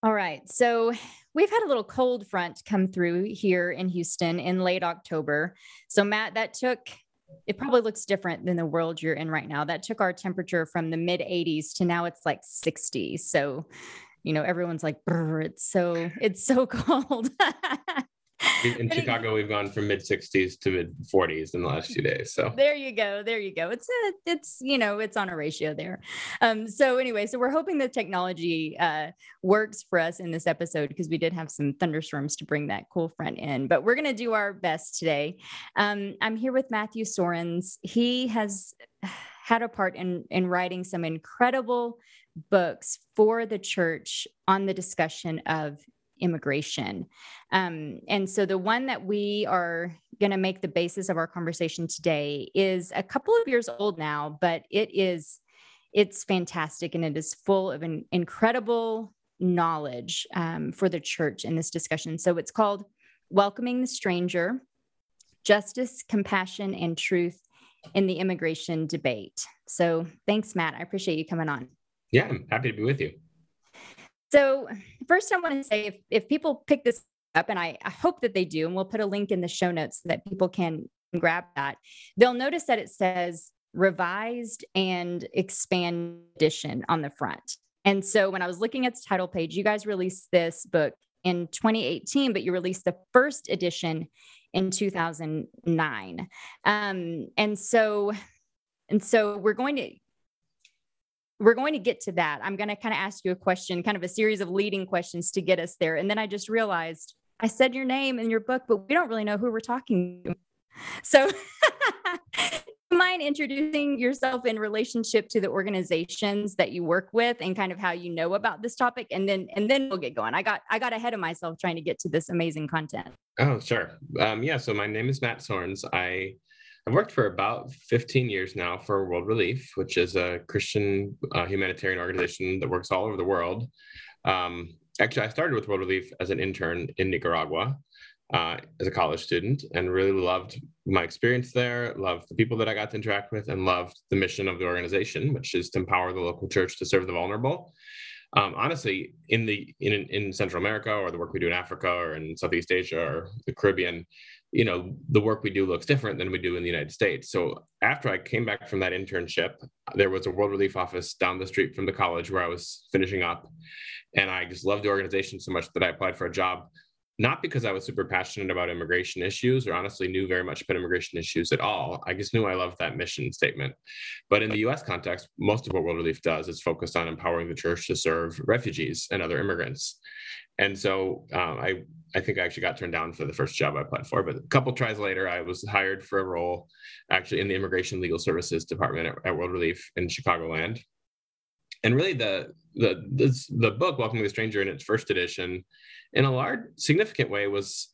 All right. So we've had a little cold front come through here in Houston in late October. So, Matt, it probably looks different than the world you're in right now. That took our temperature from the mid 80s to now it's like 60. So, everyone's like, "Brr, it's so cold." In But Chicago, we've gone from mid 60s to mid 40s in the last few days. So there you go. There you go. It's on a ratio there. So anyway, so we're hoping the technology works for us in this episode because we did have some thunderstorms to bring that cool front in, but we're going to do our best today. I'm here with Matthew Soerens. He has had a part in writing some incredible books for the church on the discussion of immigration. And so the one that we are going to make the basis of our conversation today is a couple of years old now, but it's fantastic. And it is full of an incredible knowledge for the church in this discussion. So it's called Welcoming the Stranger: Justice, Compassion, and Truth in the Immigration Debate. So thanks, Matt. I appreciate you coming on. yeah, I'm happy to be with you. So first, I want to say if people pick this up, and I hope that they do, and we'll put a link in the show notes so that people can grab that, they'll notice that it says Revised and Expanded Edition on the front. And so when I was looking at the title page, you guys released this book in 2018, but you released the first edition in 2009. And so we're going to get to that. I'm going to kind of ask you a question, kind of a series of leading questions to get us there. And then I just realized I said your name in your book, but we don't really know who we're talking to. So do you mind introducing yourself in relationship to the organizations that you work with and kind of how you know about this topic? And then we'll get going. I got ahead of myself trying to get to this amazing content. Oh, sure. So my name is Matt Soerens. I've worked for about 15 years now for World Relief, which is a Christian humanitarian organization that works all over the world. Actually, I started with World Relief as an intern in Nicaragua as a college student, and really loved my experience there, loved the people that I got to interact with, and loved the mission of the organization, which is to empower the local church to serve the vulnerable. Honestly, in Central America, or the work we do in Africa or in Southeast Asia or the Caribbean, the work we do looks different than we do in the United States. So after I came back from that internship, there was a World Relief office down the street from the college where I was finishing up. And I just loved the organization so much that I applied for a job, not because I was super passionate about immigration issues or honestly knew very much about immigration issues at all. I just knew I loved that mission statement. But in the US context, most of what World Relief does is focused on empowering the church to serve refugees and other immigrants. And so I think I actually got turned down for the first job I applied for, but a couple tries later, I was hired for a role actually in the Immigration Legal Services Department at World Relief in Chicagoland. And really the book, Welcoming the Stranger, in its first edition, in a large, significant way was,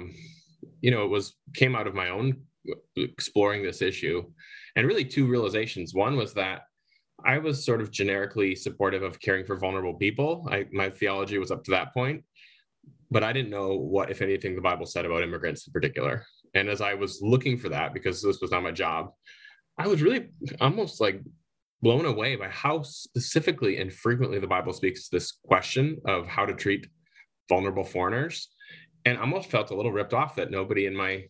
came out of my own exploring this issue. And really two realizations. One was that I was sort of generically supportive of caring for vulnerable people. My theology was up to that point, but I didn't know what, if anything, the Bible said about immigrants in particular. And as I was looking for that, because this was not my job, I was really almost like blown away by how specifically and frequently the Bible speaks to this question of how to treat vulnerable foreigners. And almost felt a little ripped off that nobody in my,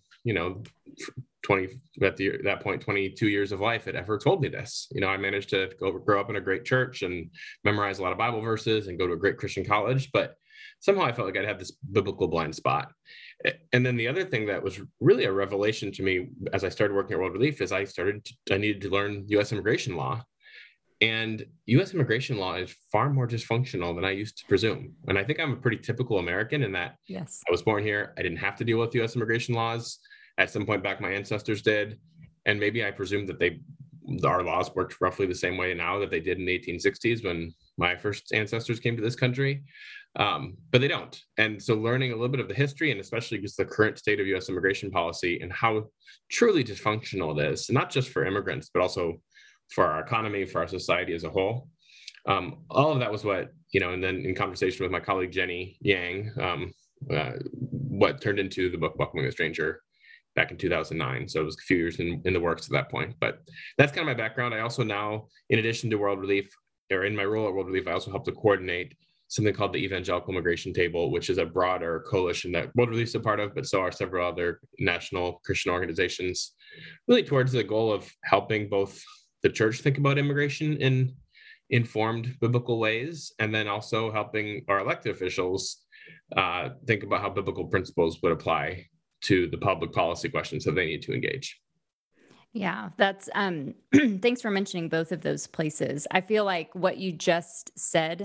22 years of life had ever told me this. I managed to grow up in a great church and memorize a lot of Bible verses and go to a great Christian college, but somehow I felt like I'd had this biblical blind spot. And then the other thing that was really a revelation to me as I started working at World Relief is I needed to learn U.S. immigration law. And U.S. immigration law is far more dysfunctional than I used to presume. And I think I'm a pretty typical American in that yes, I was born here. I didn't have to deal with U.S. immigration laws. At some point back, my ancestors did. And maybe I presumed that our laws worked roughly the same way now that they did in the 1860s when my first ancestors came to this country. But they don't. And so learning a little bit of the history and especially just the current state of U.S. immigration policy and how truly dysfunctional it is, not just for immigrants, but also for our economy, for our society as a whole. All of that was what, and then in conversation with my colleague, Jenny Yang, what turned into the book, Welcoming the Stranger, back in 2009. So it was a few years in the works at that point, but that's kind of my background. I also now, in addition to World Relief, or in my role at World Relief, I also help to coordinate something called the Evangelical Immigration Table, which is a broader coalition that World Relief is a part of, but so are several other national Christian organizations, really towards the goal of helping both the church think about immigration in informed biblical ways, and then also helping our elected officials think about how biblical principles would apply to the public policy questions that they need to engage. Yeah, that's thanks for mentioning both of those places. I feel like what you just said,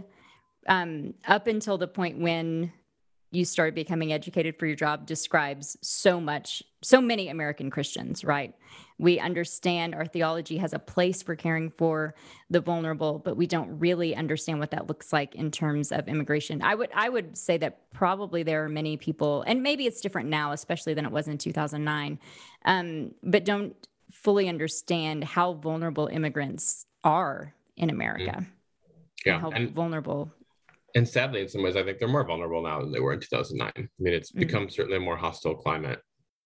up until the point when you started becoming educated for your job, describes so many American Christians, right? We understand our theology has a place for caring for the vulnerable, but we don't really understand what that looks like in terms of immigration. I would say that probably there are many people, and maybe it's different now, especially than it was in 2009, but don't fully understand how vulnerable immigrants are in America. Yeah, and how vulnerable. And sadly, in some ways, I think they're more vulnerable now than they were in 2009. I mean, it's become certainly a more hostile climate.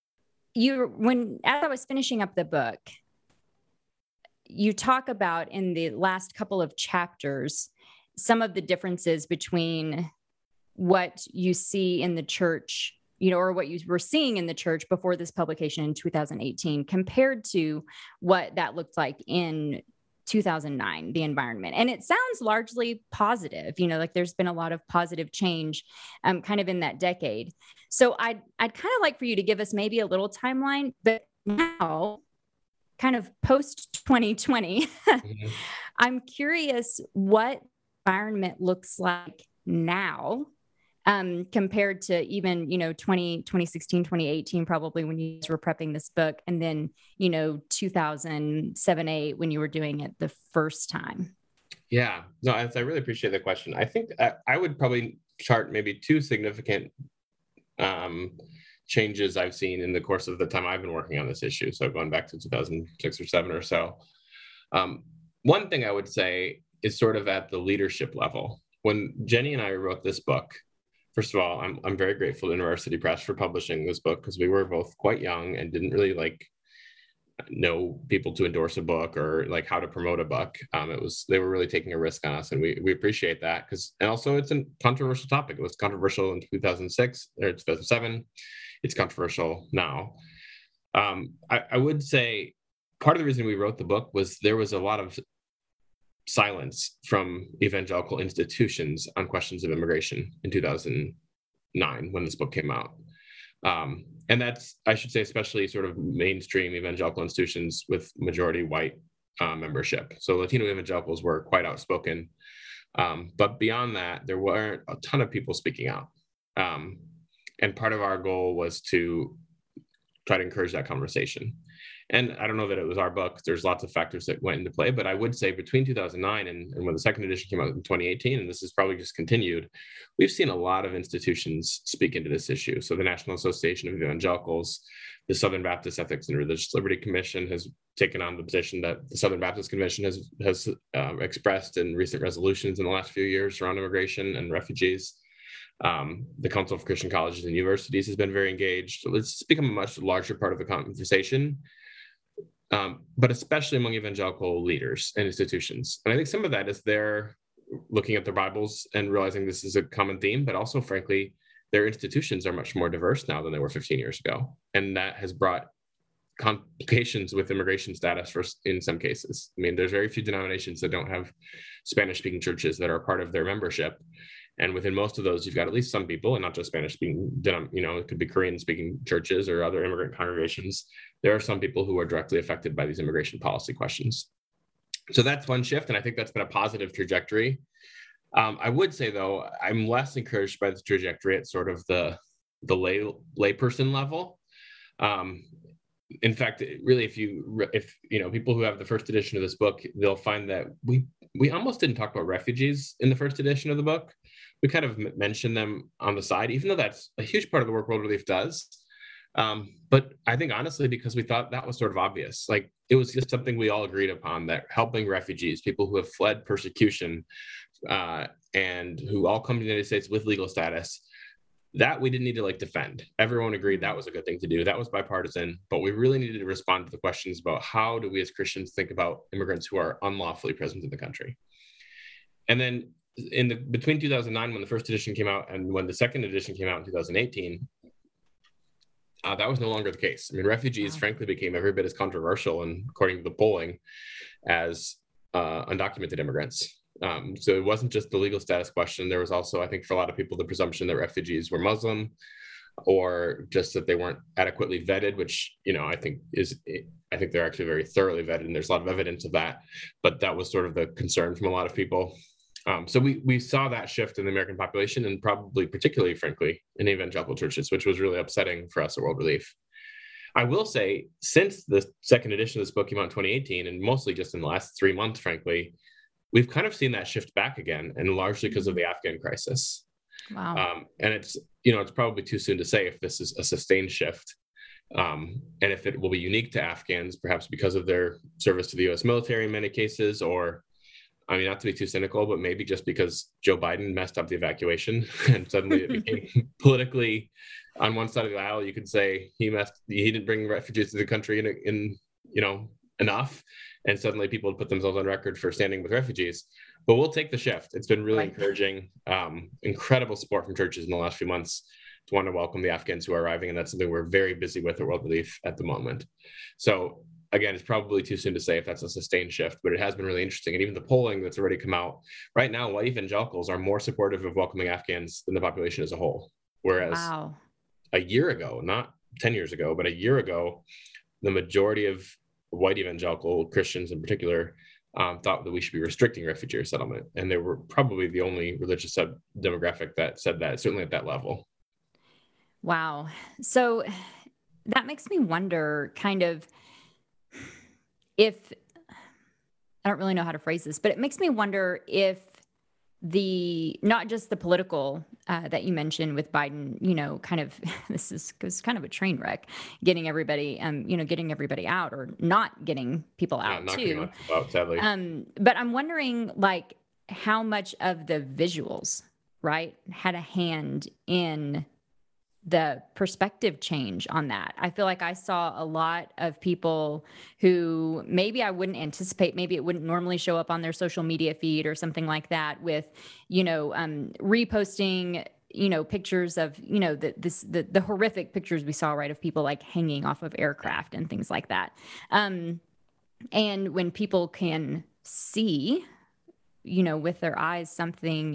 As I was finishing up the book, you talk about in the last couple of chapters some of the differences between what you see in the church, or what you were seeing in the church before this publication in 2018 compared to what that looked like in 2009, the environment. And it sounds largely positive, like there's been a lot of positive change kind of in that decade. So I'd kind of like for you to give us maybe a little timeline, but now kind of post 2020, I'm curious what environment looks like now compared to even, 2016, 2018, probably when you were prepping this book, and then, 2007, 8, when you were doing it the first time. Yeah, no, I really appreciate the question. I think I would probably chart maybe two significant changes I've seen in the course of the time I've been working on this issue. So going back to 2006 or 7 or so. One thing I would say is sort of at the leadership level. When Jenny and I wrote this book, first of all, I'm very grateful to University Press for publishing this book, because we were both quite young and didn't really know people to endorse a book or how to promote a book. They were really taking a risk on us, and we appreciate that, and also it's a controversial topic. It was controversial in 2006 or 2007. It's controversial now. I would say part of the reason we wrote the book was there was a lot of silence from evangelical institutions on questions of immigration in 2009 when this book came out. And that's, I should say, especially sort of mainstream evangelical institutions with majority white membership. So Latino evangelicals were quite outspoken. But beyond that, there weren't a ton of people speaking out. And part of our goal was to try to encourage that conversation. And I don't know that it was our book. There's lots of factors that went into play, but I would say between 2009 and when the second edition came out in 2018, and this has probably just continued, we've seen a lot of institutions speak into this issue. So the National Association of Evangelicals, the Southern Baptist Ethics and Religious Liberty Commission has taken on the position that the Southern Baptist Convention has expressed in recent resolutions in the last few years around immigration and refugees. The Council of Christian Colleges and Universities has been very engaged. So it's become a much larger part of the conversation. But especially among evangelical leaders and institutions. And I think some of that is they're looking at their Bibles and realizing this is a common theme, but also, frankly, their institutions are much more diverse now than they were 15 years ago. And that has brought complications with immigration status in some cases. I mean, there's very few denominations that don't have Spanish-speaking churches that are part of their membership. And within most of those, you've got at least some people, and not just Spanish-speaking, it could be Korean-speaking churches or other immigrant congregations. There are some people who are directly affected by these immigration policy questions. So that's one shift, and I think that's been a positive trajectory. I would say, though, I'm less encouraged by the trajectory at sort of the layperson level. In fact, really, if people who have the first edition of this book, they'll find that we almost didn't talk about refugees in the first edition of the book. We kind of mentioned them on the side, even though that's a huge part of the work World Relief does. But I think, honestly, because we thought that was sort of obvious, it was just something we all agreed upon, that helping refugees, people who have fled persecution and who all come to the United States with legal status, that we didn't need to defend. Everyone agreed that was a good thing to do. That was bipartisan, but we really needed to respond to the questions about how do we as Christians think about immigrants who are unlawfully present in the country. And then between 2009, when the first edition came out, and when the second edition came out in 2018, that was no longer the case. I mean, refugees, frankly, became every bit as controversial, and according to the polling, as undocumented immigrants. So it wasn't just the legal status question. There was also, I think, for a lot of people, the presumption that refugees were Muslim, or just that they weren't adequately vetted, which, I think they're actually very thoroughly vetted, and there's a lot of evidence of that. But that was sort of the concern from a lot of people. So we saw that shift in the American population, and probably particularly, frankly, in evangelical churches, which was really upsetting for us at World Relief. I will say, since the second edition of this book came out in 2018, and mostly just in the last 3 months, frankly, we've kind of seen that shift back again, and largely because of the Afghan crisis. Wow. And it's probably too soon to say if this is a sustained shift, and if it will be unique to Afghans, perhaps because of their service to the U.S. military in many cases, or, not to be too cynical, but maybe just because Joe Biden messed up the evacuation and suddenly it became politically on one side of the aisle. You could say he didn't bring refugees to the country in enough, and suddenly people put themselves on record for standing with refugees. But we'll take the shift. It's been really encouraging, incredible support from churches in the last few months to want to welcome the Afghans who are arriving, and that's something we're very busy with at World Relief at the moment. So again, it's probably too soon to say if that's a sustained shift, but it has been really interesting. And even the polling that's already come out right now, white evangelicals are more supportive of welcoming Afghans than the population as a whole. Whereas a year ago, not 10 years ago, but a year ago, the majority of white evangelical Christians in particular thought that we should be restricting refugee resettlement. And they were probably the only religious demographic that said that, certainly at that level. Wow. So that makes me wonder kind of if, I don't really know how to phrase this, but it makes me wonder if not just the political that you mentioned with Biden, kind of, this is kind of a train wreck, getting everybody, getting everybody out, or not getting people out too. Sadly. But I'm wondering, like, how much of the visuals, right, had a hand in the perspective change on that. I feel like I saw a lot of people who maybe I wouldn't anticipate, maybe it wouldn't normally show up on their social media feed or something like that, with, reposting, pictures of, the horrific pictures we saw, right, of people like hanging off of aircraft and things like that. And when people can see, with their eyes, something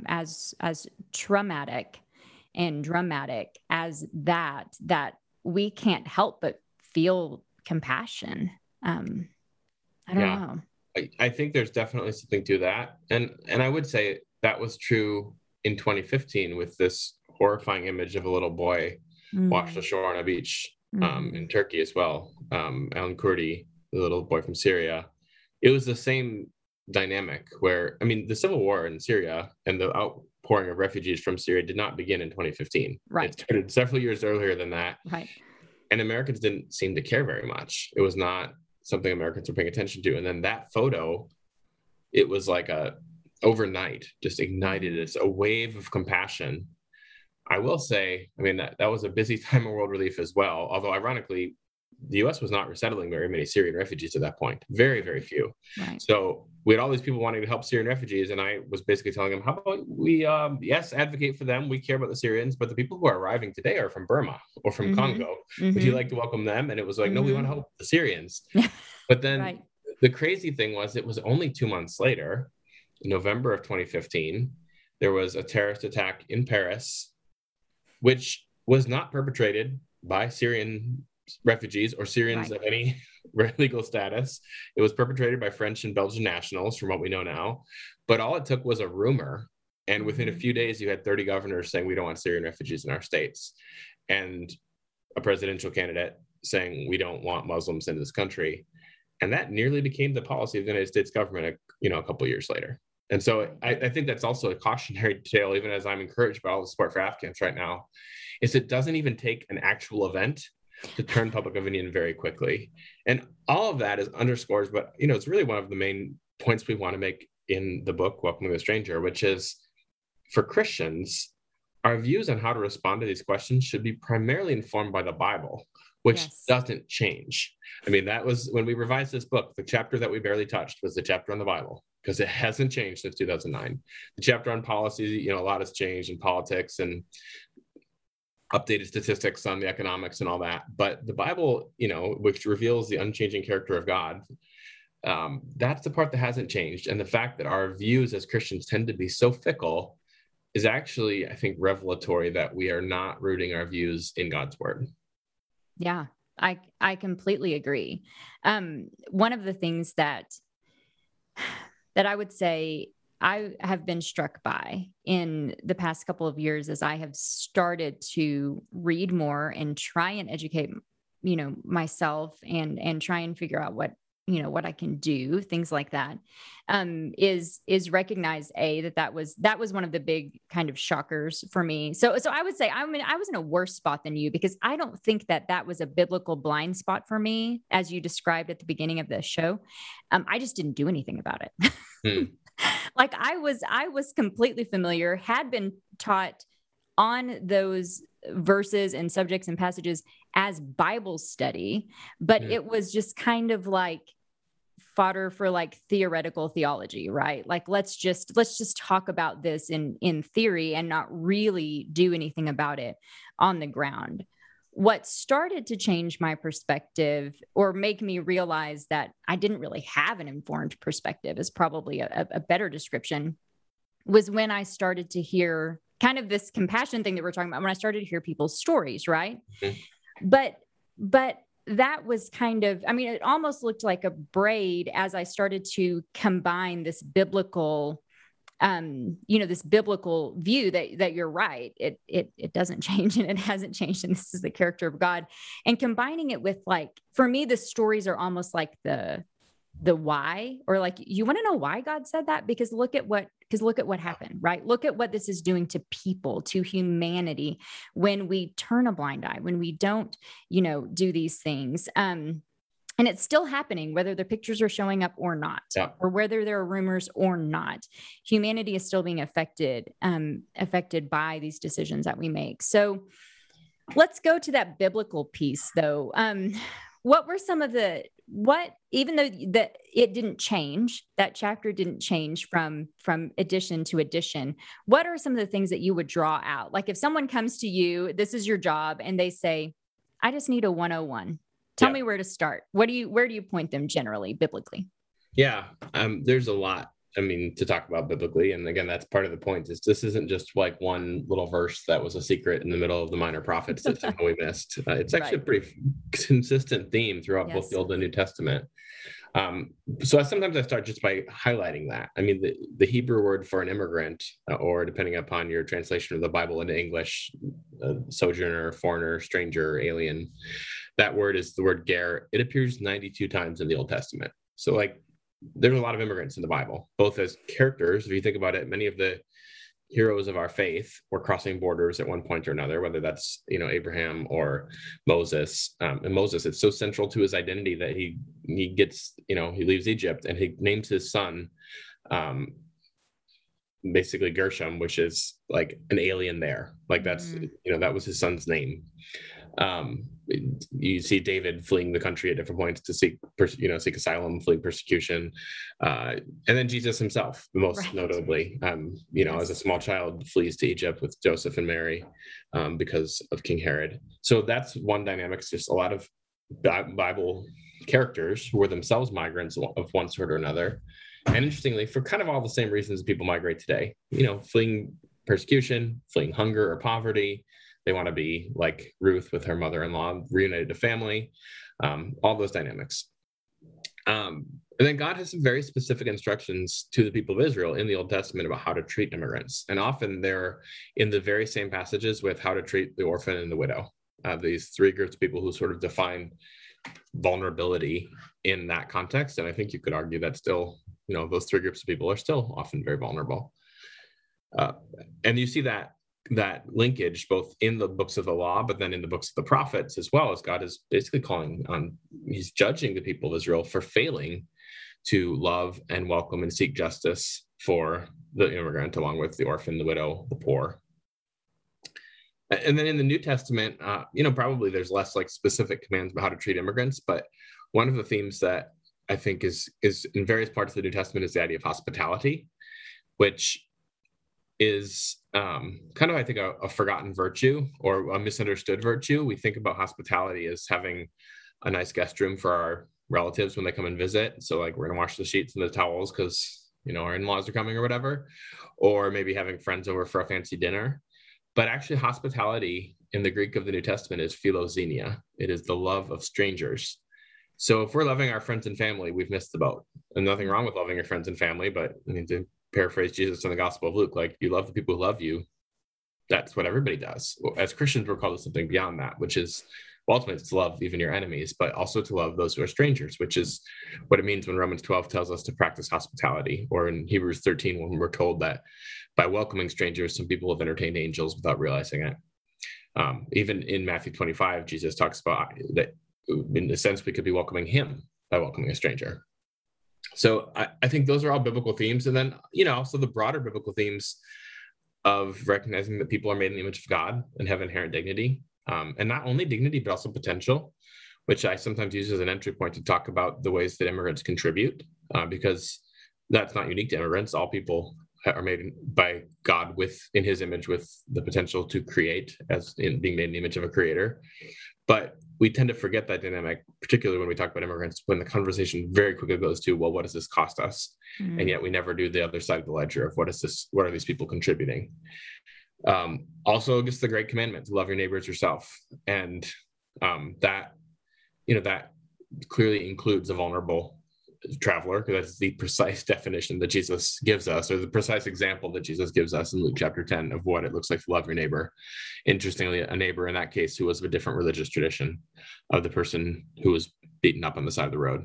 as traumatic and dramatic as that we can't help but feel compassion. I don't know. I think there's definitely something to that. And I would say that was true in 2015 with this horrifying image of a little boy washed ashore on a beach in Turkey as well. Alan Kurdi, the little boy from Syria. It was the same dynamic where, the civil war in Syria and the outpouring of refugees from Syria did not begin in 2015. Right. It started several years earlier than that. Right. And Americans didn't seem to care very much. It was not something Americans were paying attention to. And then that photo, it was like overnight, just ignited it's a wave of compassion. I will say, that was a busy time of World Relief as well. Although ironically, the U.S. was not resettling very many Syrian refugees at that point. Very, very few. Right. So we had all these people wanting to help Syrian refugees. And I was basically telling them, how about we, yes, advocate for them. We care about the Syrians, but the people who are arriving today are from Burma or from Congo. Would you like to welcome them? And it was like, no, we want to help the Syrians. But then the crazy thing was, it was only 2 months later, in November of 2015, there was a terrorist attack in Paris, which was not perpetrated by Syrian refugees or Syrians of any legal status. It was perpetrated by French and Belgian nationals, from what we know now. But all it took was a rumor. And within a few days, you had 30 governors saying, we don't want Syrian refugees in our states. And a presidential candidate saying, we don't want Muslims in this country. And that nearly became the policy of the United States government, a couple of years later. And so I think that's also a cautionary tale, even as I'm encouraged by all the support for Afghans right now, is it doesn't even take an actual event to turn public opinion very quickly. And all of that underscores, but it's really one of the main points we want to make in the book, Welcoming the Stranger, which is, for Christians, our views on how to respond to these questions should be primarily informed by the Bible, which doesn't change. That was when we revised this book, the chapter that we barely touched was the chapter on the Bible. because it hasn't changed since 2009. The chapter on policy, a lot has changed in politics and updated statistics on the economics and all that. But the Bible, which reveals the unchanging character of God, that's the part that hasn't changed. And the fact that our views as Christians tend to be so fickle is actually, I think, revelatory that we are not rooting our views in God's word. Yeah, I completely agree. One of the things that I would say I have been struck by in the past couple of years as I have started to read more and try and educate, myself and try and figure out what I can do, things like that, is recognize that was one of the big kind of shockers for me. So I would say, I was in a worse spot than you, because I don't think that was a biblical blind spot for me, as you described at the beginning of the show. I just didn't do anything about it. Like I was completely familiar, had been taught on those verses and subjects and passages as Bible study, but it was just kind of like fodder for like theoretical theology, right? Like, let's just talk about this in theory and not really do anything about it on the ground. What started to change my perspective, or make me realize that I didn't really have an informed perspective, is probably a better description, was when I started to hear kind of this compassion thing that we're talking about, when I started to hear people's stories, right? Mm-hmm. But that was kind of, it almost looked like a braid as I started to combine this biblical, this biblical view that you're right. It doesn't change, and it hasn't changed. And this is the character of God, and combining it with, like, for me, the stories are almost like the why, or like, you want to know why God said that? Because look at what happened, right? Look at what this is doing to people, to humanity, when we turn a blind eye, when we don't, do these things. And it's still happening, whether the pictures are showing up or not, or whether there are rumors or not. Humanity is still being affected by these decisions that we make. So let's go to that biblical piece, though. What were some of even though that it didn't change, that chapter didn't change from edition to edition, what are some of the things that you would draw out? Like, if someone comes to you, this is your job, and they say, I just need a 101. Tell me where to start. Where do you point them generally, biblically? Yeah, there's a lot, to talk about biblically. And again, that's part of the point, is this isn't just like one little verse that was a secret in the middle of the minor prophets that somehow we missed. It's actually a pretty consistent theme throughout both the Old and New Testament. So sometimes I start just by highlighting that. The Hebrew word for an immigrant, or depending upon your translation of the Bible into English, sojourner, foreigner, stranger, alien, that word is the word ger. It appears 92 times in the Old Testament. So there's a lot of immigrants in the Bible, both as characters. If you think about it, many of the heroes of our faith were crossing borders at one point or another, whether that's, Abraham or Moses. And Moses, it's so central to his identity that he gets, he leaves Egypt and he names his son, basically Gershom, which is like an alien there. Like that's, that was his son's name. You see David fleeing the country at different points to seek asylum, fleeing persecution. And then Jesus himself, most notably, as a small child, flees to Egypt with Joseph and Mary because of King Herod. So that's one dynamic. It's just a lot of Bible characters who were themselves migrants of one sort or another. And interestingly, for kind of all the same reasons people migrate today, fleeing persecution, fleeing hunger or poverty. They want to be like Ruth with her mother-in-law, reunited to family, all those dynamics. And then God has some very specific instructions to the people of Israel in the Old Testament about how to treat immigrants. And often they're in the very same passages with how to treat the orphan and the widow. These three groups of people who sort of define vulnerability in that context. And I think you could argue that still, those three groups of people are still often very vulnerable. And you see that linkage both in the books of the law, but then in the books of the prophets as well, as God is basically he's judging the people of Israel for failing to love and welcome and seek justice for the immigrant, along with the orphan, the widow, the poor. And then in the New Testament, probably there's less like specific commands about how to treat immigrants, but one of the themes that I think is in various parts of the New Testament is the idea of hospitality, which is kind of, I think, a forgotten virtue or a misunderstood virtue. We think about hospitality as having a nice guest room for our relatives when they come and visit. So like we're going to wash the sheets and the towels because, our in-laws are coming or whatever, or maybe having friends over for a fancy dinner. But actually hospitality in the Greek of the New Testament is philoxenia. It is the love of strangers. So if we're loving our friends and family, we've missed the boat. And nothing wrong with loving your friends and family, but to paraphrase Jesus in the Gospel of Luke, like, you love the people who love you. That's what everybody does. Well, as Christians, we're called to something beyond that, which is, well, ultimately, it's to love even your enemies, but also to love those who are strangers, which is what it means when Romans 12 tells us to practice hospitality, or in Hebrews 13, when we're told that by welcoming strangers, some people have entertained angels without realizing it. Even in Matthew 25, Jesus talks about that in a sense, we could be welcoming him by welcoming a stranger. So I think those are all biblical themes. And then, also the broader biblical themes of recognizing that people are made in the image of God and have inherent dignity. And not only dignity, but also potential, which I sometimes use as an entry point to talk about the ways that immigrants contribute, because that's not unique to immigrants. All people are made by God in his image, with the potential to create, as in being made in the image of a creator. But we tend to forget that dynamic, particularly when we talk about immigrants, when the conversation very quickly goes to, well, what does this cost us? Mm-hmm. And yet we never do the other side of the ledger of what are these people contributing? Also, just the great commandment to love your neighbor as yourself. And that clearly includes a vulnerable traveler, because that's the precise definition that Jesus gives us, or the precise example that Jesus gives us in Luke chapter 10 of what it looks like to love your neighbor. Interestingly, a neighbor in that case who was of a different religious tradition of the person who was beaten up on the side of the road.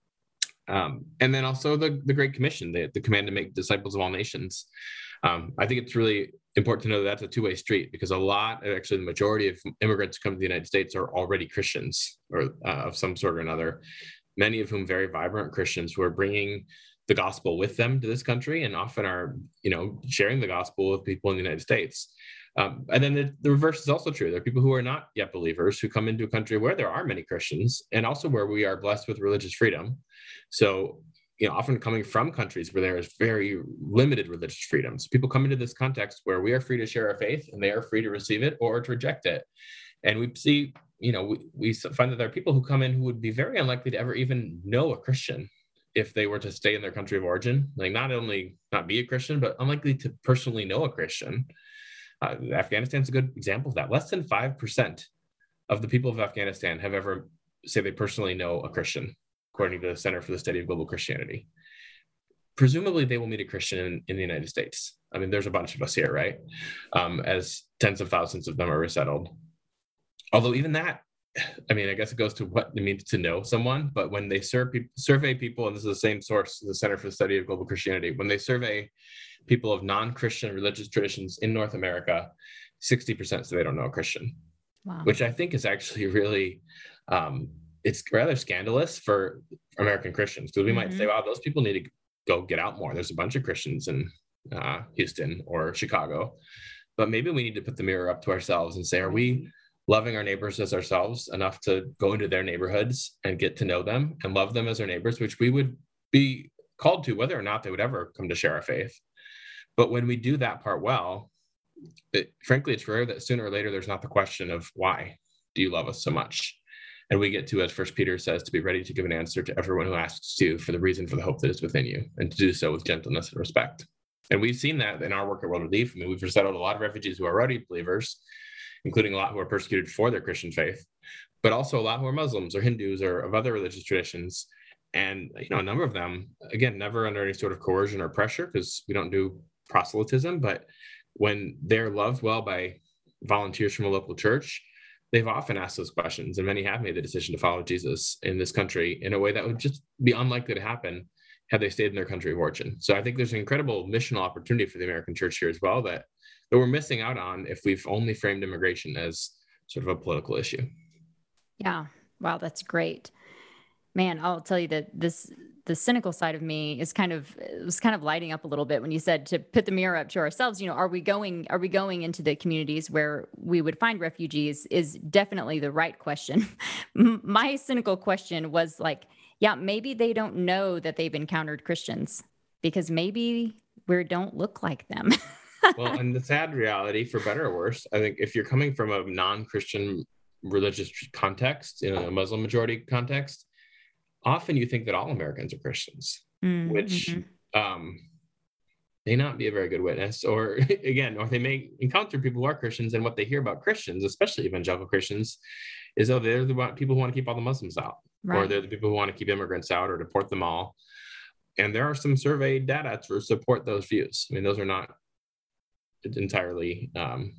And then also the Great Commission, the command to make disciples of all nations. I think it's really important to know that that's a two-way street, because the majority of immigrants who come to the United States are already Christians, or of some sort or another, many of whom very vibrant Christians who are bringing the gospel with them to this country, and often are, sharing the gospel with people in the United States. And then the reverse is also true. There are people who are not yet believers who come into a country where there are many Christians, and also where we are blessed with religious freedom. So, often coming from countries where there is very limited religious freedom. So people come into this context where we are free to share our faith, and they are free to receive it or to reject it. And we see, we find that there are people who come in who would be very unlikely to ever even know a Christian if they were to stay in their country of origin. Like, not only not be a Christian, but unlikely to personally know a Christian. Afghanistan's a good example of that. Less than 5% of the people of Afghanistan have ever say they personally know a Christian, according to the Center for the Study of Global Christianity. Presumably, they will meet a Christian in the United States. I mean, there's a bunch of us here, right? As tens of thousands of them are resettled. Although even that, I guess it goes to what it means to know someone. But when they survey people, and this is the same source, the Center for the Study of Global Christianity, when they survey people of non-Christian religious traditions in North America, 60% say they don't know a Christian. Wow. Which I think is actually really, it's rather scandalous for American Christians, because we might say, wow, those people need to go get out more. There's a bunch of Christians in Houston or Chicago, but maybe we need to put the mirror up to ourselves and say, are we loving our neighbors as ourselves enough to go into their neighborhoods and get to know them and love them as our neighbors, which we would be called to, whether or not they would ever come to share our faith. But when we do that part well, frankly, it's rare that sooner or later there's not the question of, why do you love us so much? And we get to, as First Peter says, to be ready to give an answer to everyone who asks you for the reason for the hope that is within you, and to do so with gentleness and respect. And we've seen that in our work at World Relief. We've resettled a lot of refugees who are already believers, including a lot who are persecuted for their Christian faith, but also a lot who are Muslims or Hindus or of other religious traditions. And, a number of them, again, never under any sort of coercion or pressure, because we don't do proselytism, but when they're loved well by volunteers from a local church, they've often asked those questions, and many have made the decision to follow Jesus in this country in a way that would just be unlikely to happen had they stayed in their country of origin. So I think there's an incredible missional opportunity for the American church here as well that we're missing out on if we've only framed immigration as sort of a political issue. Yeah. Wow. That's great. Man, I'll tell you that the cynical side of me was kind of lighting up a little bit when you said to put the mirror up to ourselves. Are we going into the communities where we would find refugees is definitely the right question. My cynical question was like, Yeah, maybe they don't know that they've encountered Christians because maybe we don't look like them. Well, and the sad reality, for better or worse, I think if you're coming from a non-Christian religious context, in a Muslim majority context, often you think that all Americans are Christians, which Mm-hmm. may not be a very good witness, or again, or they may encounter people who are Christians, and what they hear about Christians, especially evangelical Christians, is, oh, they're the people who want to keep all the Muslims out, or they're the people who want to keep immigrants out or deport them all. And there are some survey data to support those views. I mean, those are not entirely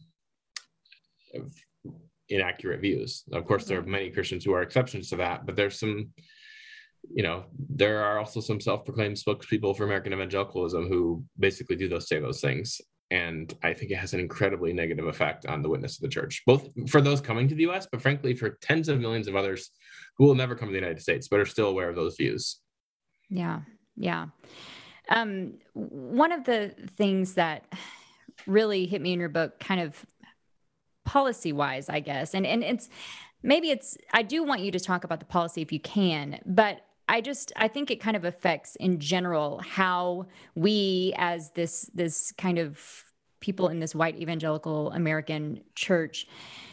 inaccurate views. Of course, there are many Christians who are exceptions to that, but there's some, there are also some self-proclaimed spokespeople for American evangelicalism who basically do say those things. And I think it has an incredibly negative effect on the witness of the church, both for those coming to the US, but frankly, for tens of millions of others who will never come to the United States, but are still aware of those views. Yeah. Yeah. One of the things that really hit me in your book, kind of policy wise, I guess, and I do want you to talk about the policy if you can, but I think it kind of affects in general how we, as this kind of people in this white evangelical American church,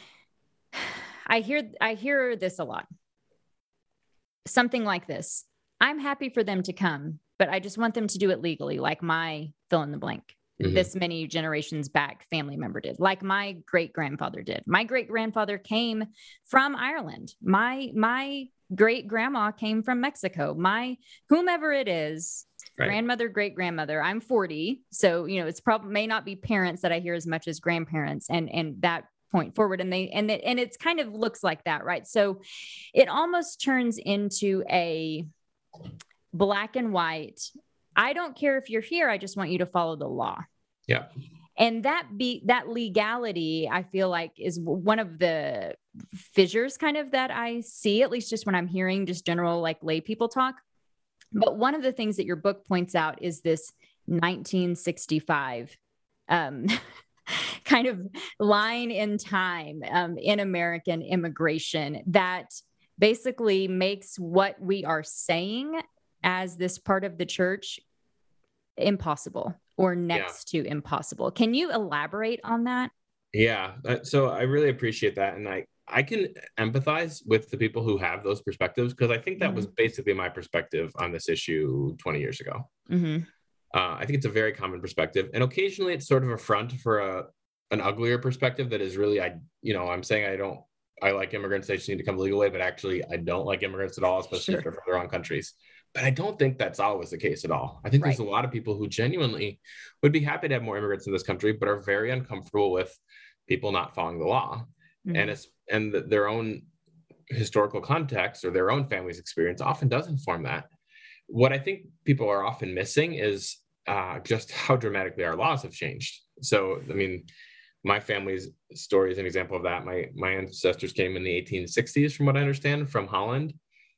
I hear this a lot. Something like this: I'm happy for them to come, but I just want them to do it legally, like my fill in the blank. Mm-hmm. This many generations back family member did, like my great-grandfather did. My great-grandfather came from Ireland. My great-grandma came from Mexico. My whomever it is, right. Grandmother, great-grandmother. I'm 40. So, it's probably may not be parents that I hear as much as grandparents and that point forward. And it's kind of looks like that, right? So it almost turns into a black and white. I don't care if you're here. I just want you to follow the law. Yeah. And that legality, I feel like, is one of the fissures kind of that I see, at least just when I'm hearing just general like lay people talk. But one of the things that your book points out is this 1965 kind of line in time in American immigration that basically makes what we are saying as this part of the church impossible or next to impossible. Can you elaborate on that? Yeah. So I really appreciate that. And I can empathize with the people who have those perspectives, because I think that was basically my perspective on this issue 20 years ago. Mm-hmm. I think it's a very common perspective. And occasionally it's sort of a front for an uglier perspective that is really, I'm saying I like immigrants, they just need to come the legal way, but actually I don't like immigrants at all, especially if they're from their own countries. But I don't think that's always the case at all. I think there's a lot of people who genuinely would be happy to have more immigrants in this country, but are very uncomfortable with people not following the law. Mm-hmm. And their own historical context or their own family's experience often does inform that. What I think people are often missing is just how dramatically our laws have changed. So, I mean, my family's story is an example of that. My ancestors came in the 1860s, from what I understand, from Holland.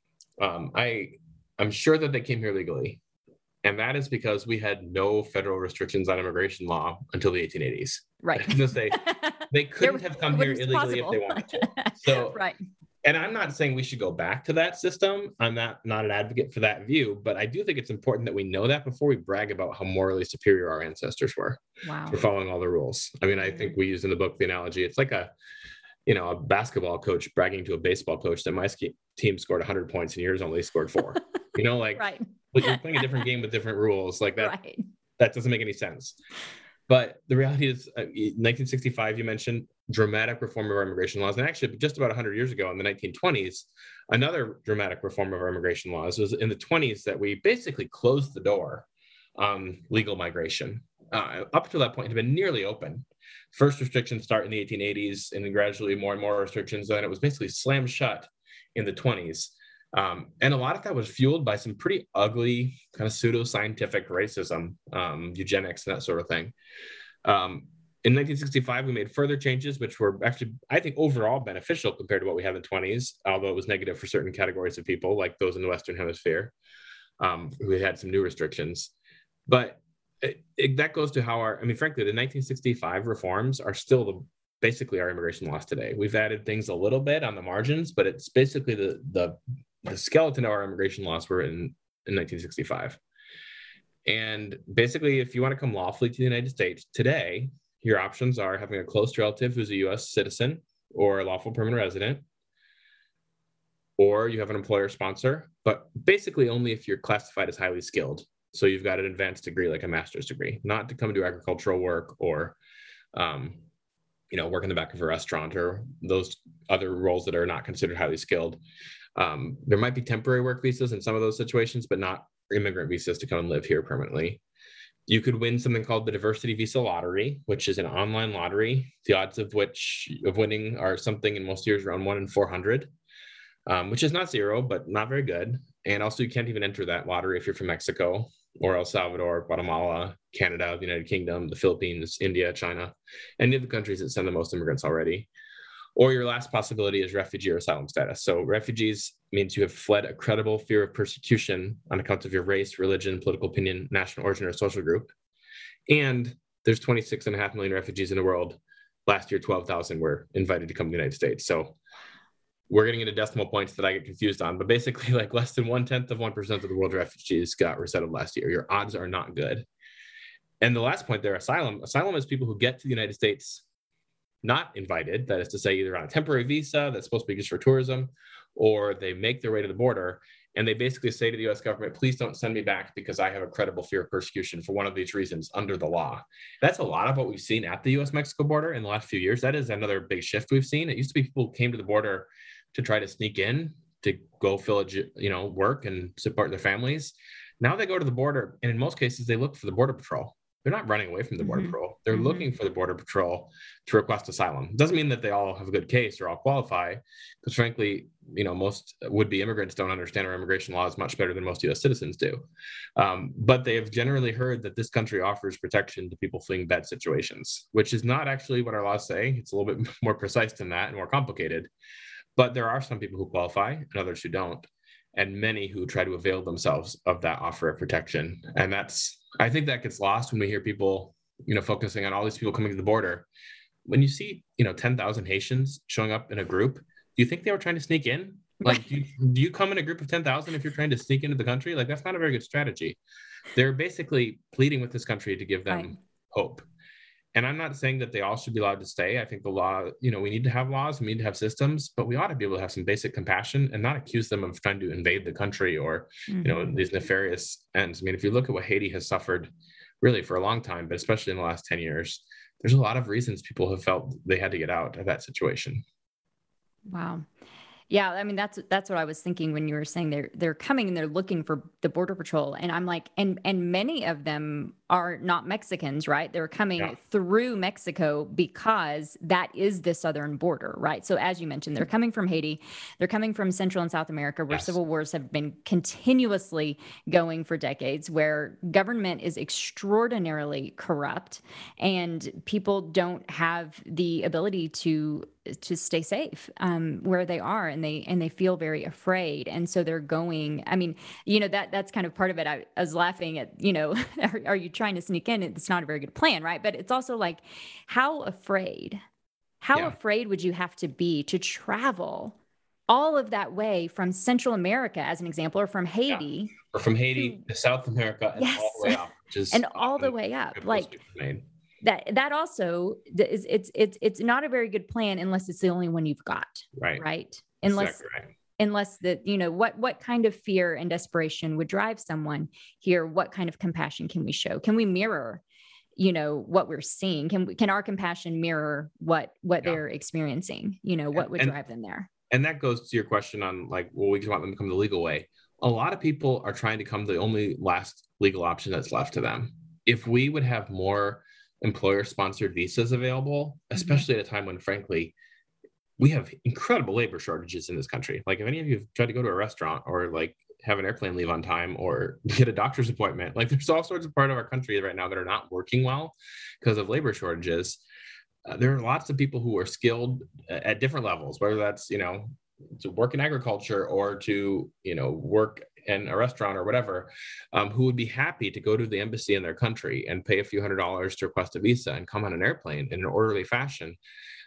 I'm sure that they came here legally. And that is because we had no federal restrictions on immigration law until the 1880s. Right. They couldn't have come here illegally if they wanted to. So, right. And I'm not saying we should go back to that system. I'm not an advocate for that view, but I do think it's important that we know that before we brag about how morally superior our ancestors were for following all the rules. I mean, I think we use in the book the analogy, it's like a basketball coach bragging to a baseball coach that my team scored 100 points and yours only scored 4. Right. But you're playing a different game with different rules. Like that, right. That doesn't make any sense. But the reality is, 1965, you mentioned dramatic reform of our immigration laws. And actually, just about 100 years ago in the 1920s, another dramatic reform of our immigration laws was in the 20s that we basically closed the door on legal migration. Up to that point, it had been nearly open. First restrictions start in the 1880s, and then gradually more and more restrictions. And it was basically slammed shut in the 20s. And a lot of that was fueled by some pretty ugly kind of pseudo-scientific racism, eugenics, and that sort of thing. In 1965, we made further changes, which were actually, I think, overall beneficial compared to what we had in the 20s, although it was negative for certain categories of people, like those in the Western Hemisphere, who had some new restrictions. But that goes to how frankly, the 1965 reforms are still basically our immigration laws today. We've added things a little bit on the margins, but it's basically the the skeleton of our immigration laws were in 1965. And basically, if you want to come lawfully to the United States today, your options are having a close relative who's a U.S. citizen or a lawful permanent resident, or you have an employer sponsor, but basically only if you're classified as highly skilled. So you've got an advanced degree, like a master's degree, not to come do agricultural work or, work in the back of a restaurant or those other roles that are not considered highly skilled. There might be temporary work visas in some of those situations, but not immigrant visas to come and live here permanently. You could win something called the Diversity Visa Lottery, which is an online lottery. The odds of winning are something in most years around 1 in 400, which is not zero, but not very good. And also, you can't even enter that lottery if you're from Mexico or El Salvador, Guatemala, Canada, the United Kingdom, the Philippines, India, China, any of the countries that send the most immigrants already. Or your last possibility is refugee or asylum status. So refugees means you have fled a credible fear of persecution on account of your race, religion, political opinion, national origin, or social group. And there's 26.5 million refugees in the world. Last year, 12,000 were invited to come to the United States. So we're getting into decimal points that I get confused on, but basically like less than 0.1% of the world refugees got resettled last year. Your odds are not good. And the last point there, asylum. Asylum is people who get to the United States not invited, that is to say either on a temporary visa that's supposed to be just for tourism, or they make their way to the border and they basically say to the US government, please don't send me back because I have a credible fear of persecution for one of these reasons under the law. That's a lot of what we've seen at the US-Mexico border in the last few years. That is another big shift we've seen. It used to be people came to the border to try to sneak in, to go work and support their families. Now they go to the border, and in most cases, they look for the Border Patrol. They're not running away from the Border Patrol. They're looking for the Border Patrol to request asylum. It doesn't mean that they all have a good case or all qualify, because frankly, most would-be immigrants don't understand our immigration laws much better than most U.S. citizens do. But they have generally heard that this country offers protection to people fleeing bad situations, which is not actually what our laws say. It's a little bit more precise than that and more complicated. But there are some people who qualify and others who don't, and many who try to avail themselves of that offer of protection. And I think that gets lost when we hear people, focusing on all these people coming to the border. When you see, 10,000 Haitians showing up in a group, do you think they were trying to sneak in? Like, do you come in a group of 10,000 if you're trying to sneak into the country? Like, that's not a very good strategy. They're basically pleading with this country to give them hope. And I'm not saying that they all should be allowed to stay. I think the law, we need to have laws, we need to have systems, but we ought to be able to have some basic compassion and not accuse them of trying to invade the country or, these nefarious ends. I mean, if you look at what Haiti has suffered really for a long time, but especially in the last 10 years, there's a lot of reasons people have felt they had to get out of that situation. Wow. Yeah, I mean, that's what I was thinking when you were saying they're coming and they're looking for the Border Patrol. And I'm like, and many of them are not Mexicans, right? They're coming through Mexico because that is the southern border, right? So as you mentioned, they're coming from Haiti, they're coming from Central and South America, where civil wars have been continuously going for decades, where government is extraordinarily corrupt and people don't have the ability to stay safe where they are, and they feel very afraid, and so they're going. I mean, that's kind of part of it. I was laughing at, are you trying to sneak in? It's not a very good plan, right? But it's also like, how afraid would you have to be to travel all of that way from Central America, as an example, or from Haiti, or from Haiti to South America and all the way up, and all the way up, like. That also is it's not a very good plan unless it's the only one you've got. Right. Unless that, what kind of fear and desperation would drive someone here? What kind of compassion can we show? Can we mirror, what we're seeing? Can our compassion mirror what they're experiencing? What would drive them there? And that goes to your question on we just want them to come the legal way. A lot of people are trying to come the only last legal option that's left to them. If we would have more employer-sponsored visas available, especially at a time when, frankly, we have incredible labor shortages in this country. Like, if any of you have tried to go to a restaurant or have an airplane leave on time or get a doctor's appointment, there's all sorts of part of our country right now that are not working well because of labor shortages. There are lots of people who are skilled at different levels, whether that's, to work in agriculture or to, work in a restaurant or whatever, who would be happy to go to the embassy in their country and pay a few $100s to request a visa and come on an airplane in an orderly fashion.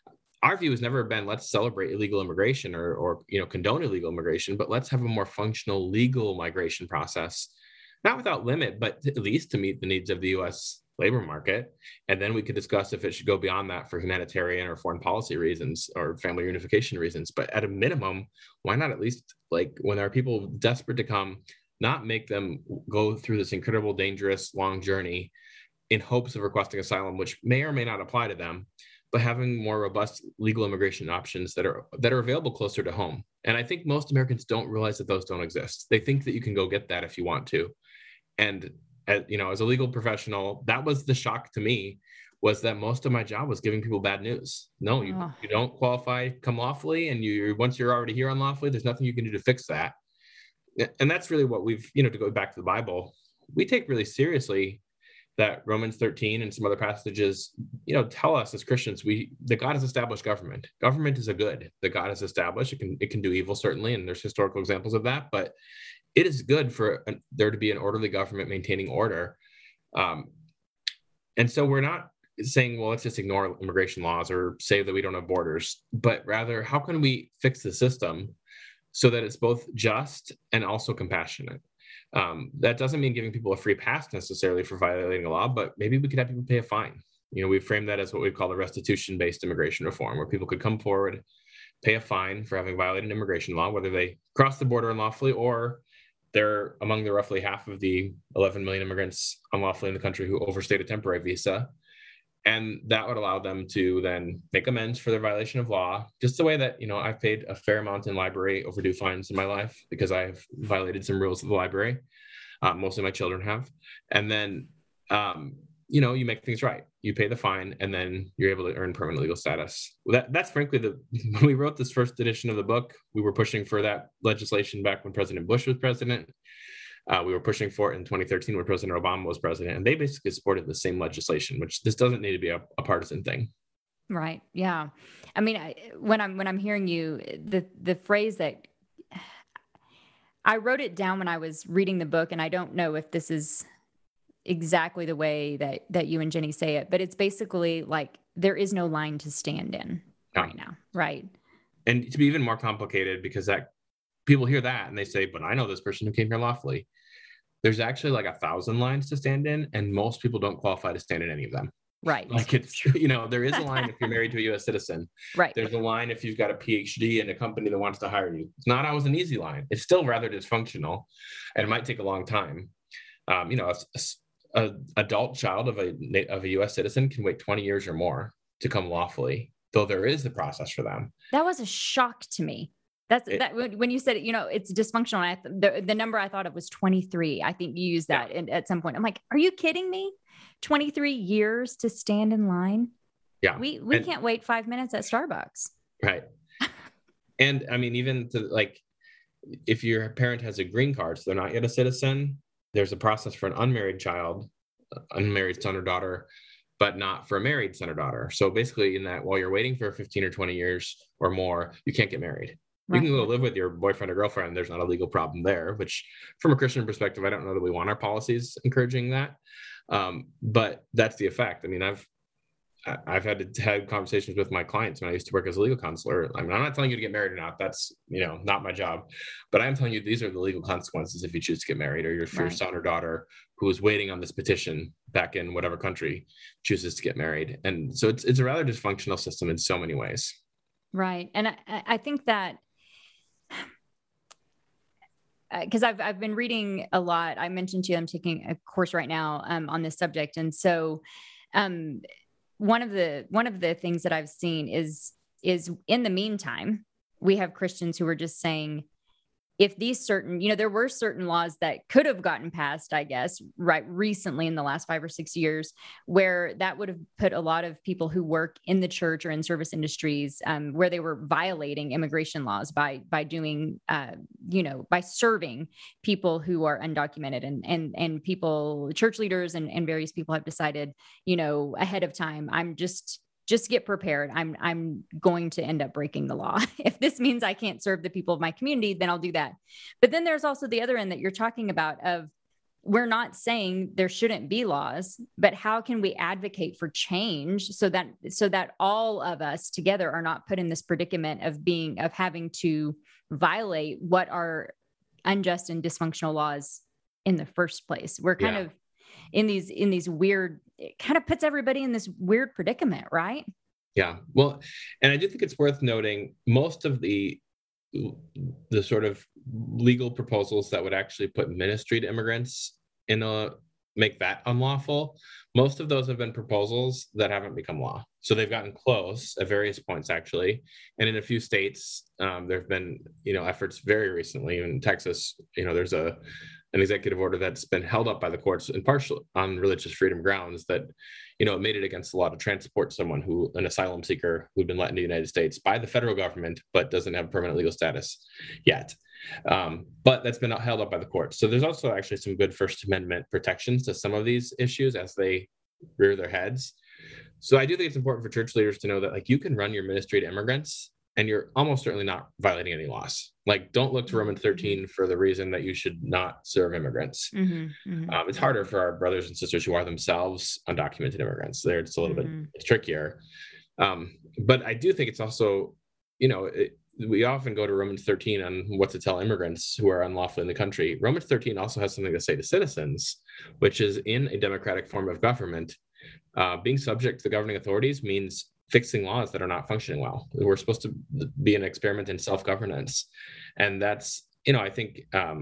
our view has never been let's celebrate illegal immigration or condone illegal immigration, but let's have a more functional legal migration process, not without limit, but at least to meet the needs of the U.S. labor market. And then we could discuss if it should go beyond that for humanitarian or foreign policy reasons or family reunification reasons. But at a minimum, why not at least, like, when there are people desperate to come, not make them go through this incredible, dangerous, long journey in hopes of requesting asylum, which may or may not apply to them, but having more robust legal immigration options that are available closer to home. And I think most Americans don't realize that those don't exist. They think that you can go get that if you want to. And as a legal professional, that was the shock to me, was that most of my job was giving people bad news. No, you don't qualify, come lawfully, and once you're already here unlawfully, there's nothing you can do to fix that. And that's really what we've, to go back to the Bible, we take really seriously that Romans 13 and some other passages, tell us as Christians, that God has established government. Government is a good that God has established. It can do evil, certainly, and there's historical examples of that, but it is good for there to be an orderly government maintaining order. And so we're not saying, well, let's just ignore immigration laws or say that we don't have borders, but rather, how can we fix the system so that it's both just and also compassionate? That doesn't mean giving people a free pass necessarily for violating a law, but maybe we could have people pay a fine. We frame that as what we call a restitution-based immigration reform, where people could come forward, pay a fine for having violated immigration law, whether they cross the border unlawfully or they're among the roughly half of the 11 million immigrants unlawfully in the country who overstayed a temporary visa. And that would allow them to then make amends for their violation of law, just the way that, I've paid a fair amount in library overdue fines in my life because I've violated some rules of the library. Mostly my children have. And then, you make things right. You pay the fine, and then you're able to earn permanent legal status. That's frankly, when we wrote this first edition of the book, we were pushing for that legislation back when President Bush was president. We were pushing for it in 2013 when President Obama was president, and they basically supported the same legislation, which this doesn't need to be a partisan thing. Right. Yeah. I mean, when I'm hearing you, the phrase that I wrote it down when I was reading the book, and I don't know if this is exactly the way that you and Jenny say it, but it's basically like there is no line to stand in right now. Right. And to be even more complicated, because that people hear that and they say, but I know this person who came here lawfully. There's actually like 1,000 lines to stand in, and most people don't qualify to stand in any of them. Right. Like there is a line if you're married to a U.S. citizen. Right. There's a line if you've got a PhD in a company that wants to hire you. It's not always an easy line. It's still rather dysfunctional, and it might take a long time. An adult child of a U.S. citizen can wait 20 years or more to come lawfully, though there is the process for them. That was a shock to me. When you said it, it's dysfunctional. The number I thought of was 23. I think you used that at some point. I'm like, are you kidding me? 23 years to stand in line. Yeah. We can't wait 5 minutes at Starbucks. Right. And I mean, even to if your parent has a green card, so they're not yet a citizen, there's a process for an unmarried child, unmarried son or daughter, but not for a married son or daughter. So basically in that, while you're waiting for 15 or 20 years or more, you can't get married. Right. You can go live with your boyfriend or girlfriend. There's not a legal problem there, which from a Christian perspective, I don't know that we want our policies encouraging that. But that's the effect. I mean, I've had to have conversations with my clients when I used to work as a legal counselor. I mean, I'm not telling you to get married or not. That's, not my job. But I'm telling you, these are the legal consequences if you choose to get married, or your son or daughter who is waiting on this petition back in whatever country chooses to get married. And so it's a rather dysfunctional system in so many ways. Right. And I think that because I've been reading a lot. I mentioned to you, I'm taking a course right now on this subject. And so one of the things that I've seen is in the meantime, we have Christians who are just saying, if these certain, there were certain laws that could have gotten passed, I guess, right recently in the last 5 or 6 years, where that would have put a lot of people who work in the church or in service industries, where they were violating immigration laws by doing, by serving people who are undocumented, and people, church leaders and various people have decided, ahead of time, I'm just get prepared. I'm going to end up breaking the law. If this means I can't serve the people of my community, then I'll do that. But then there's also the other end that you're talking about of we're not saying there shouldn't be laws, but how can we advocate for change so that all of us together are not put in this predicament of having to violate what are unjust and dysfunctional laws in the first place? We're kind of in these weird, it kind of puts everybody in this weird predicament, right? Yeah. Well, and I do think it's worth noting most of the sort of legal proposals that would actually put ministry to immigrants make that unlawful. Most of those have been proposals that haven't become law. So they've gotten close at various points, actually. And in a few states, there have been, efforts very recently in Texas. There's an executive order that's been held up by the courts in partial on religious freedom grounds that, it made it against the law to transport an asylum seeker who'd been let into the United States by the federal government, but doesn't have permanent legal status yet. But that's been held up by the courts. So there's also actually some good First Amendment protections to some of these issues as they rear their heads. So I do think it's important for church leaders to know that you can run your ministry to immigrants and you're almost certainly not violating any laws. Don't look to Romans 13 for the reason that you should not serve immigrants. It's harder for our brothers and sisters who are themselves undocumented immigrants. There it's a little bit trickier. But I do think it's also, we often go to Romans 13 on what to tell immigrants who are unlawfully in the country. Romans 13 also has something to say to citizens, which is in a democratic form of government. Being subject to the governing authorities means fixing laws that are not functioning well. We're supposed to be an experiment in self-governance. And that's, I think,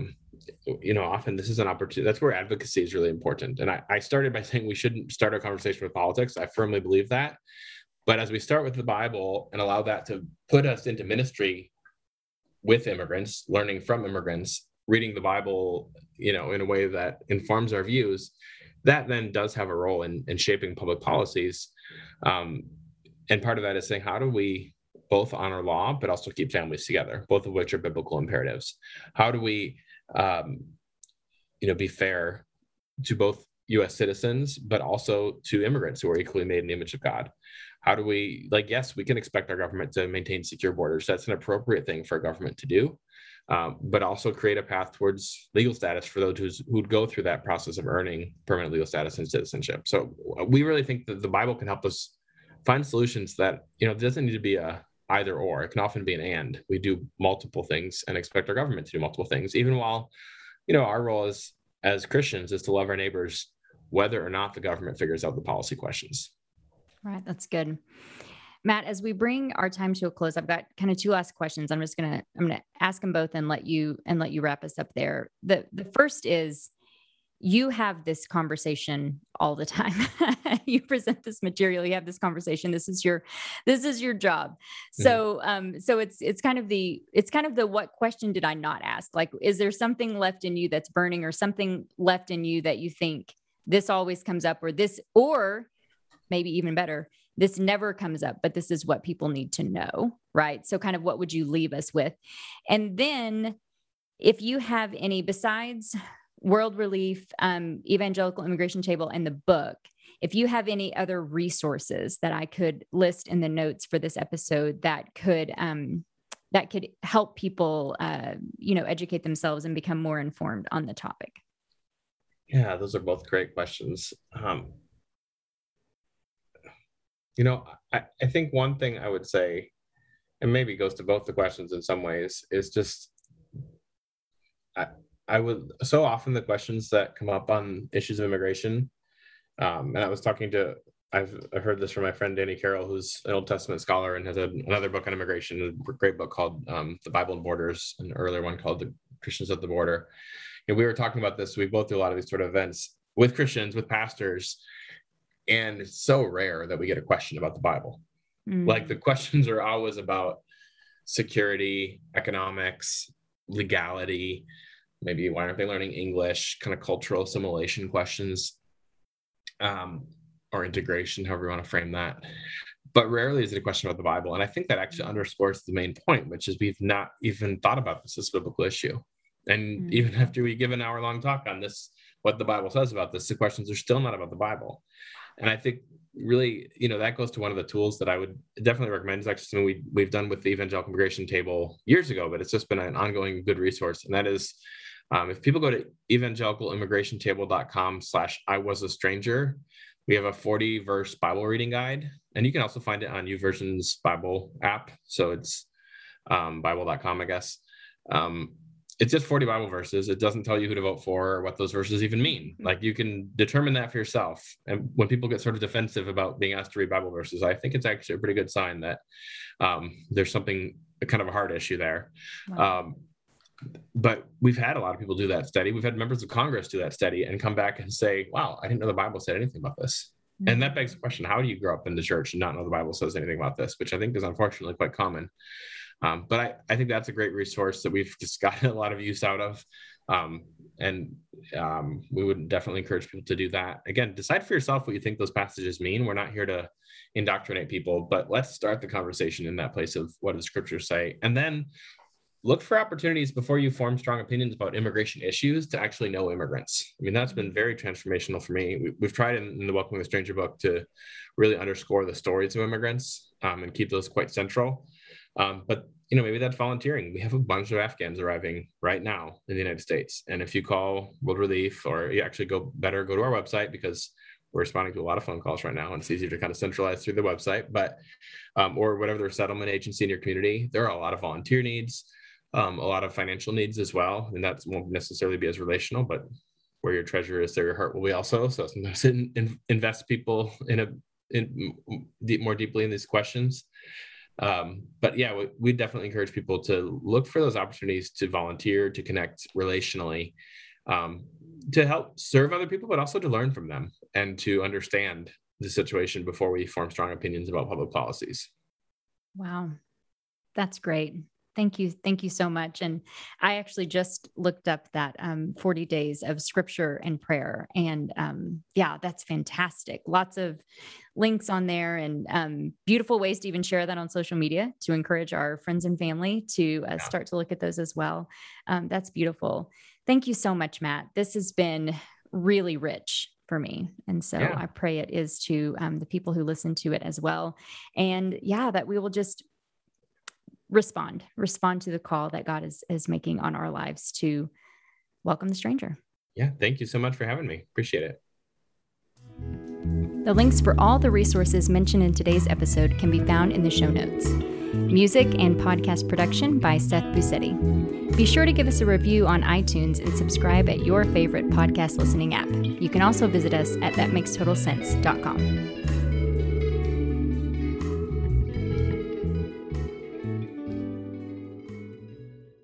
often this is an opportunity. That's where advocacy is really important. And I started by saying we shouldn't start our conversation with politics. I firmly believe that. But as we start with the Bible and allow that to put us into ministry with immigrants, learning from immigrants, reading the Bible, in a way that informs our views, that then does have a role in shaping public policies. And part of that is saying, how do we both honor law, but also keep families together, both of which are biblical imperatives? How do we, be fair to both U.S. citizens, but also to immigrants who are equally made in the image of God? How do we, yes, we can expect our government to maintain secure borders. That's an appropriate thing for a government to do, but also create a path towards legal status for those who'd go through that process of earning permanent legal status and citizenship. So we really think that the Bible can help us find solutions that, it doesn't need to be a either or. It can often be an and. We do multiple things and expect our government to do multiple things, even while, our role as Christians is to love our neighbors, whether or not the government figures out the policy questions. Right. That's good. Matt, as we bring our time to a close, I've got kind of two last questions. I'm going to ask them both and let you wrap us up there. The first is, you have this conversation all the time. You present this material, you have this conversation. This is your job. So, so it's kind of the what question did I not ask? Is there something left in you that's burning, or something left in you that you think this always comes up, or maybe even better, this never comes up, but this is what people need to know, right? So kind of what would you leave us with? And then if you have any, besides World Relief, Evangelical Immigration Table, and the book, if you have any other resources that I could list in the notes for this episode that could help people, educate themselves and become more informed on the topic. Yeah, those are both great questions. I think one thing I would say, and maybe goes to both the questions in some ways, is just I would, so often the questions that come up on issues of immigration, and I was talking to, I've heard this from my friend Danny Carroll, who's an Old Testament scholar and has another book on immigration, a great book called The Bible and Borders, an earlier one called The Christians at the Border. And we were talking about this. We both do a lot of these sort of events with Christians, with pastors, and it's so rare that we get a question about the Bible. The questions are always about security, economics, legality, maybe why aren't they learning English, kind of cultural assimilation questions, or integration, however you want to frame that. But rarely is it a question about the Bible. And I think that actually underscores the main point, which is we've not even thought about this as a biblical issue. And even after we give an hour-long talk on this, what the Bible says about this, the questions are still not about the Bible. And I think really, that goes to one of the tools that I would definitely recommend. It's actually something we've done with the Evangelical Immigration Table years ago, but it's just been an ongoing good resource. And that is If people go to evangelicalimmigrationtable.com/I-was-a-stranger, we have a 40-verse Bible reading guide, and you can also find it on YouVersion's Bible app. So it's Bible.com, I guess. It's just 40 Bible verses. It doesn't tell you who to vote for or what those verses even mean. Like, you can determine that for yourself. And when people get sort of defensive about being asked to read Bible verses, I think it's actually a pretty good sign that there's something, kind of a heart issue there. Wow. But we've had a lot of people do that study. We've had members of Congress do that study and come back and say, wow, I didn't know the Bible said anything about this. Mm-hmm. And that begs the question, how do you grow up in the church and not know the Bible says anything about this, which I think is unfortunately quite common. But I think that's a great resource that we've just gotten a lot of use out of. And we would definitely encourage people to do that. Again, decide for yourself what you think those passages mean. We're not here to indoctrinate people, but let's start the conversation in that place of what does Scripture say? And then look for opportunities before you form strong opinions about immigration issues to actually know immigrants. I mean, that's been very transformational for me. We've tried in the Welcoming the Stranger book to really underscore the stories of immigrants and keep those quite central. But, maybe that's volunteering. We have a bunch of Afghans arriving right now in the United States. And if you call World Relief, or you actually go to our website, because we're responding to a lot of phone calls right now, and it's easier to kind of centralize through the website, but or whatever the resettlement agency in your community, there are a lot of volunteer needs. A lot of financial needs as well. And that won't necessarily be as relational, but where your treasure is, there your heart will be also. So sometimes invest people more deeply in these questions. But yeah, we definitely encourage people to look for those opportunities to volunteer, to connect relationally, to help serve other people, but also to learn from them and to understand the situation before we form strong opinions about public policies. Wow. That's great. Thank you. Thank you so much. And I actually just looked up that 40 days of scripture and prayer. And that's fantastic. Lots of links on there, and beautiful ways to even share that on social media to encourage our friends and family to start to look at those as well. That's beautiful. Thank you so much, Matt. This has been really rich for me. And so I pray it is to the people who listen to it as well. And that we will just respond to the call that God is making on our lives to welcome the stranger. Yeah. Thank you so much for having me. Appreciate it. The links for all the resources mentioned in today's episode can be found in the show notes. Music and podcast production by Seth Busetti. Be sure to give us a review on iTunes and subscribe at your favorite podcast listening app. You can also visit us at thatmakestotalsense.com.